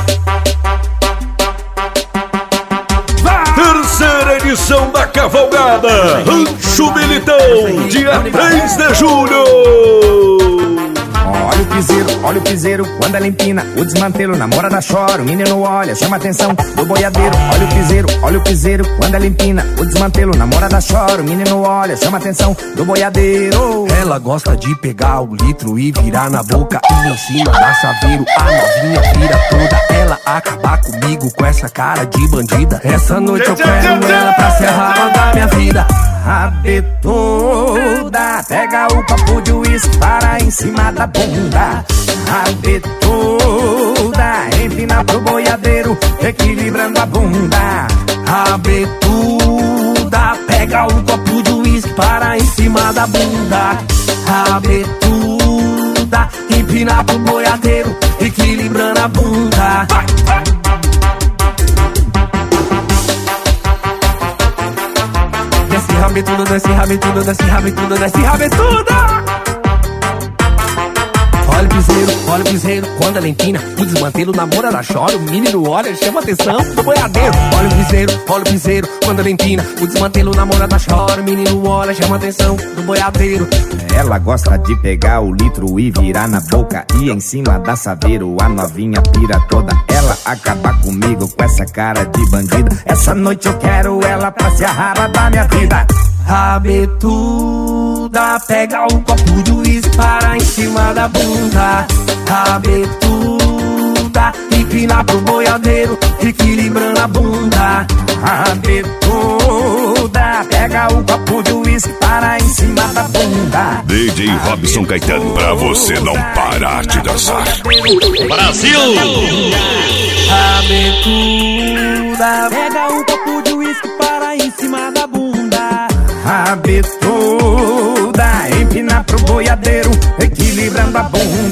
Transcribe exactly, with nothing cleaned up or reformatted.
Terceira edição da Cavalgada Rancho Militão, dia três de julho. Olha o piseiro, olha o piseiro, quando ela empina o desmantelo, namorada chora, o menino olha, chama a atenção do boiadeiro. Olha o piseiro, olha o piseiro, quando ela empina o desmantelo, namorada chora, o menino olha, chama a atenção do boiadeiro. Ela gosta de pegar o litro e virar na boca, e em cima da saveiro a novinha vira toda. Ela acabar comigo com essa cara de bandida. Essa noite eu quero ela pra ser a raba da minha vida. Rabetuda, pega o copo de uísque, para em cima da bunda. Rabetuda, empina pro boiadeiro, equilibrando a bunda. Rabetuda, pega o copo de uísque, para em cima da bunda. Rabetuda, empina pro boiadeiro, equilibrando a bunda. Desce rabetuda, desce rabetuda, desce rabetuda, desce rabetuda. Olha o piseiro, olha o piseiro, quando ela empina o desmantelo, namorada chora, o menino olha, chama a atenção do boiadeiro. Olha o piseiro, olha o piseiro, quando ela empina o desmantelo, namorada chora, o menino olha, chama a atenção do boiadeiro. Ela gosta de pegar o litro e virar na boca, e em cima da saveiro a novinha pira toda. Ela acaba comigo com essa cara de bandida. Essa noite eu quero ela pra ser a rara da minha vida. Rabetuda, pega o copo de uísque, para em cima da bunda. Rabetuda, empina pro boiadeiro, equilibrando a bunda. Rabetuda, pega o copo de uísque, para em cima da bunda. D J Robson Caetano, pra você não parar de dançar. Brasil! Rabetuda, pega o copo de uísque, para em cima da bunda. Rabetuda, empina pro boiadeiro, equilibrando a bunda.